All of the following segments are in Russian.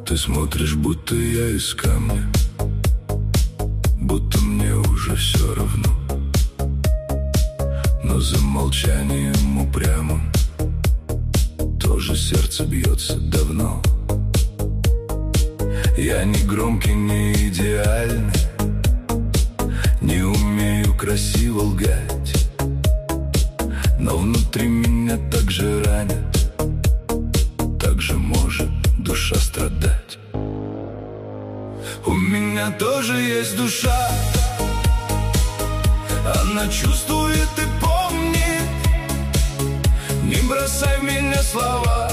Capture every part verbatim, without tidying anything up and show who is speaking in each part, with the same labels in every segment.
Speaker 1: Ты смотришь, будто я из камня, будто мне уже все равно. Но за молчанием упрямым тоже сердце бьется давно. Я не громкий, не идеальный, не умею красиво лгать, но внутри меня так же ранит, так же может душа страдать. У меня тоже есть душа, она чувствует и помнит. Не бросай в меня слова,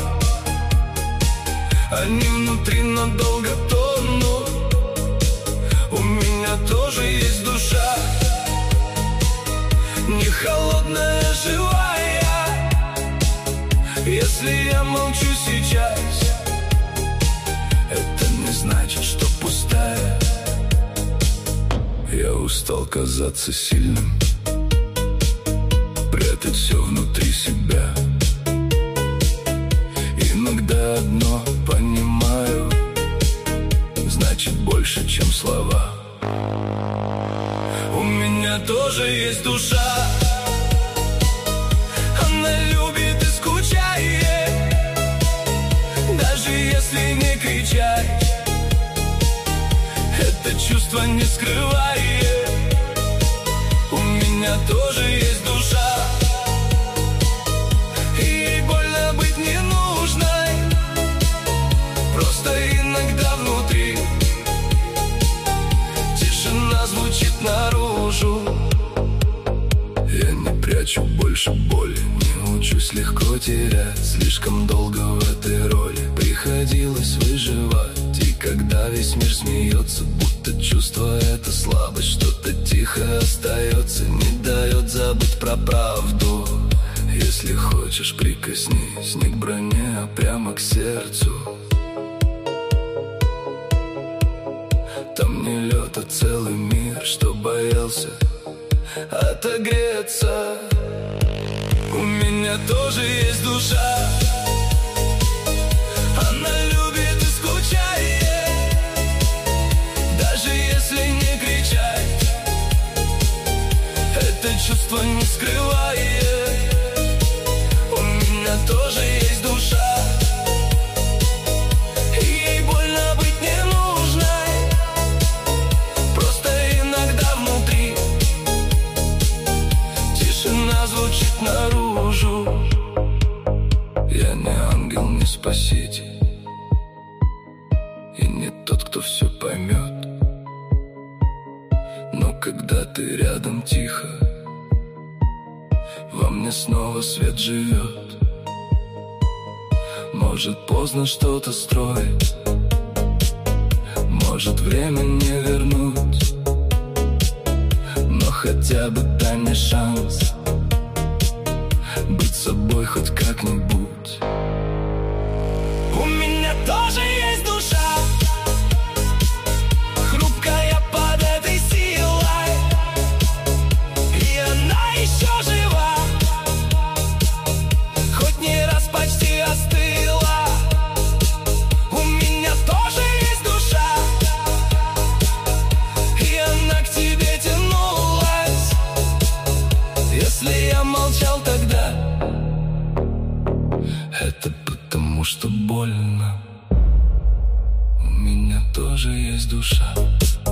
Speaker 1: они внутри надолго тонут. У меня тоже есть душа, не холодная, живая. Если я молчу сейчас, это не значит, что пустая. Я устал казаться сильным, прятать все внутри себя. Иногда одно понимаю, значит больше, чем слова. У меня тоже есть душа, она любит и скучает, даже если не кричать. Это чувство не скрывает. У меня тоже есть душа, и ей больно быть не нужной. Просто иногда внутри тишина звучит наружу. Я не прячу больше боли, не учусь легко терять. Слишком долго в этой роли приходилось выживать. И когда весь мир смеется, будто чувство это слабость, что-то тихо остается, не дает забыть про правду. Если хочешь, прикоснись не к броне, а прямо к сердцу. Там не лед, а целый мир, что боялся отогреться. У меня тоже есть душа, она любит и скучает, даже если не кричать. Это чувство не скрывает. У меня тоже есть душа, и ей больно быть не нужной. Просто иногда внутри тишина звучит наружу. Я не ангел, не спаситель, и не тот, кто все поймет. Но когда ты рядом тихо, во мне снова свет живет. Может поздно что-то строить, может время не вернуть, но хотя бы дай мне шанс быть собой хоть как-нибудь. У меня тоже есть душа, хрупкая под этой силой, и она еще жива, хоть не раз почти остыла. У меня тоже есть душа, и она к тебе тянулась. Если я молчал тогда, это потому что больно. У меня тоже есть душа.